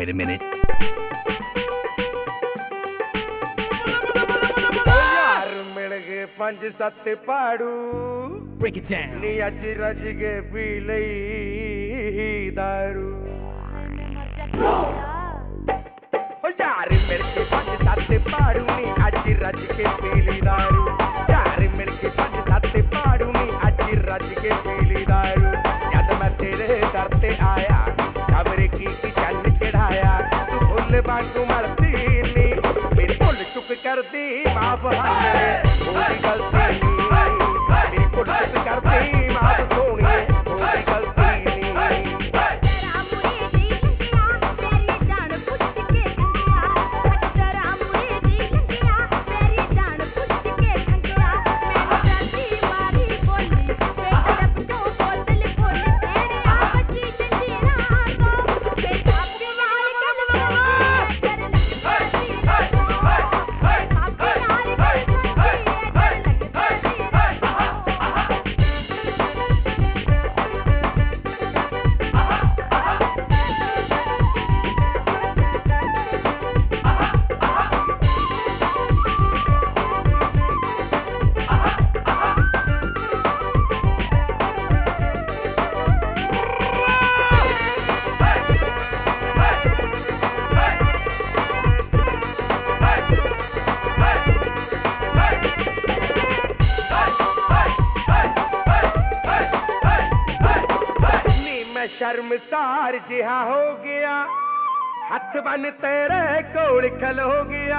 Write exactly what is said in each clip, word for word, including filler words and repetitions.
Wait a minute. यार मिल गए पंज सत्त पाड़ू Break it down. नी अज रज के पी लई दारू ओ यार मिल के पंज सत्त पाड़ू नी अज रज के पी लई दारू यार मिल के पंज सत्त पाड़ू नी अज रज के पी लई दारू जद मैं तेरे दर ते आया खबरे की की चल चढ़ाया तू फुल वांगू मरती नी मेरी भुल चुक कर दी माफ हाले होगी गलती नी मेरी भुल चुक कर दी माफ सोनी होगी गलती नी तेरा मुझे जी लगिया मेरी जान पूछ के ठंगिया तेरा मुझे जी लगिया मेरी जान पूछ के ठंगिया मैं जाती मारी बोली पेट डब तो बोतल खोली तेरे आ बची जंजीरा को बेटा प्यार करवा कर लगती आपके यार शर्मसार जिहा हो गया हथ बन तेरे कोल खलो गया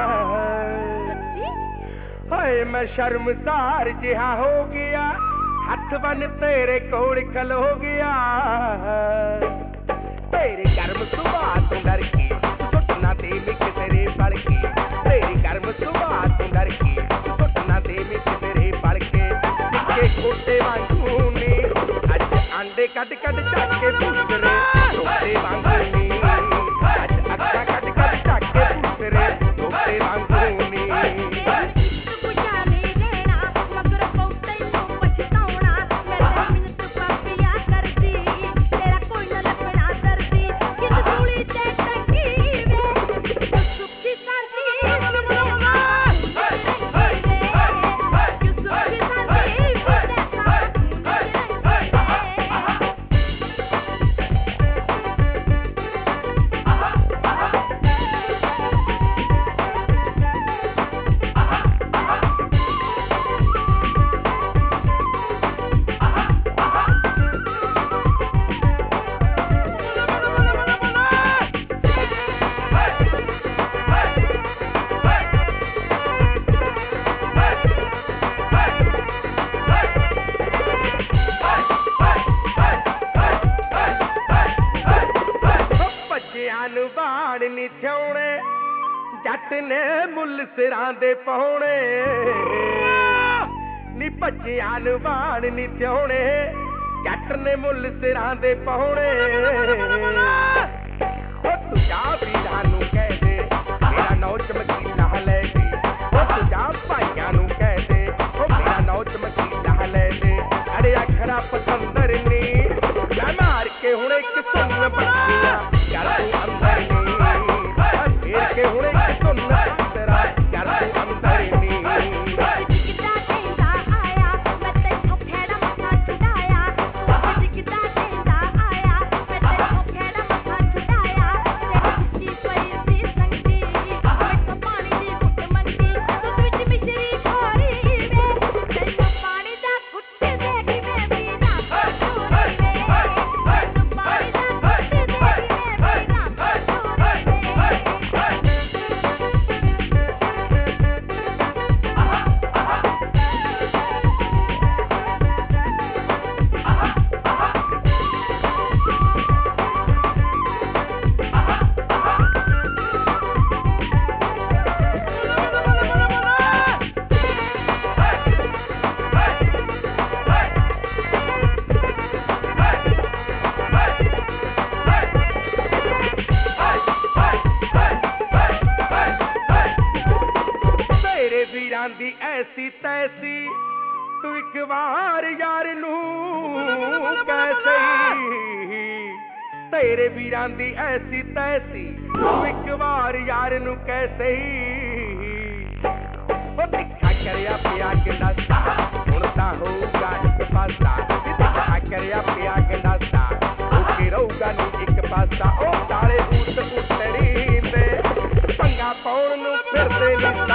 हाय मैं शर्मसार जिहा हो गया हथ बन तेरे कोल खलो गया तेरे गर्म सुबह तू डर के सुटना दे मिक तेरे पल के तेरी गर्म सुबह तू डर के सुटना दे मिक तेरे पल के के खोटे वांगू ने अंडे कट कट चाके पूतरे छोटे वांगूनी आज अक्का कट कट चाके पूतरे छोटे वांगूनी बुझाने देना मगर बहुते नो पछतावना मेरे मिनट पापिया कर दी तेरा कोई न लगना दर्दी किस धूली ते टंगी वे सुखी शांति मनोगा किस सुखी शांति बाण नी थ्योणे जट ने मुल सिरां दे पाउणे नी भज्जियां नूं बाण नी थ्योणे जट ने मुल सिरां दे पाउणे ओ तू जा वीरां नूं कह दे मेरा नौ चमकीला ले दे ओ तू जा भाइयां नूं कह दे ओ मेरा नौ चमकीला ले दे अरे अखरा पसंदर नी मैं मार के हुण इक सुन बच्चियां कर तू अंदर नी फेर के हुण इक सुन तेरा कर तू अंदर नी जिगदा कहंदा आया मैं तैथों खेड़ा मथा छुड़ाया जिगदा कहंदा आया मैं तैथों खेड़ा मथा छुड़ाया तेरी खुशी पई सी संगी मैं पानी दी घुट मंगी दुध विच मिश्री घोरी वे तैथों पानी दा घुट देख मैं भी रात चोरी वे तैथों पानी दा घुट देख मैं भी रात चोरी वे तेरे वीरां दी ऐसी तैसी तू एक बार यार नूं कैसे ਤੇਰੇ ਵੀਰਾਂ ਦੀ ਐਸੀ ਤੈਸੀ ਤੂੰ ਇੱਕ ਵਾਰ ਯਾਰ ਨੂੰ ਕੈਸੇ ਉਹ ਤਿੱਖਾ ਕਰਿਆ ਪਿਆ ਗੰਡਾਸਾ ਹੁਣ ਤਾਂ ਹੋਊਗਾ ਇੱਕ ਪਾਸਾ ਤਿੱਖਾ ਕਰਿਆ ਪਿਆ ਗੰਡਾਸਾ ਹੋ ਕੇ ਰਹੂਗਾ ਨੀ ਇੱਕ ਪਾਸਾ ਉਹ ਕਾਲੇ ਬੂਟ ਪੁੱਤਰੀ ਦੇ ਪੰਗਾ ਪਾਉਣ ਨੂੰ ਫਿਰਦੇ ਲੱਤਾਂ